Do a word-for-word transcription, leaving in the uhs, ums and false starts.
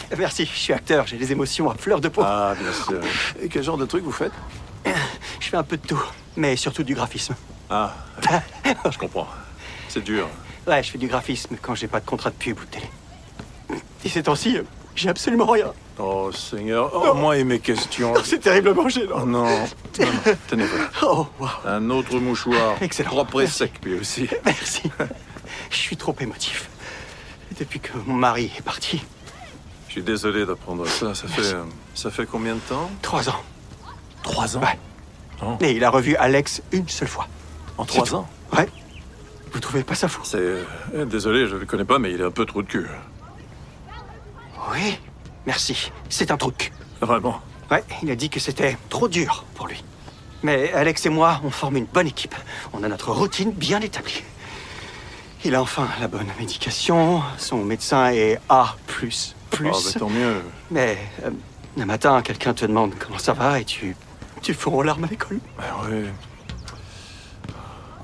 Merci, je suis acteur, j'ai les émotions à fleur de peau. Ah, bien sûr. Et quel genre de truc vous faites? Je fais un peu de tout, mais surtout du graphisme. Ah, je comprends. C'est dur. Ouais, je fais du graphisme quand j'ai pas de contrat de pub ou de télé. Et ces temps-ci, j'ai absolument rien. Oh, Seigneur. Oh, moi et mes questions. Oh, c'est terriblement gênant. Oh non. non, non. Tenez, voilà. Oh, wow. Un autre mouchoir. Excellent. Propre et Merci. sec, lui aussi. Merci. Je suis trop émotif. Depuis que mon mari est parti. Je suis désolé d'apprendre ça. Ça fait, euh, ça fait combien de temps? Trois ans. Trois ans? Ouais. Oh. Et il a revu Alex une seule fois. En trois tout. ans? Ouais. Vous trouvez pas ça fou? C'est... euh, désolé, je le connais pas, mais il est un peu trop de cul. Oui. Merci. C'est un truc. Vraiment? Ouais, il a dit que c'était trop dur pour lui. Mais Alex et moi, on forme une bonne équipe. On a notre routine bien établie. Il a enfin la bonne médication. Son médecin est A plus plus. Oh, bah, tant mieux. Mais euh, un matin, quelqu'un te demande comment ça va et tu... Tu fonds en larmes à l'école. Ouais, ouais.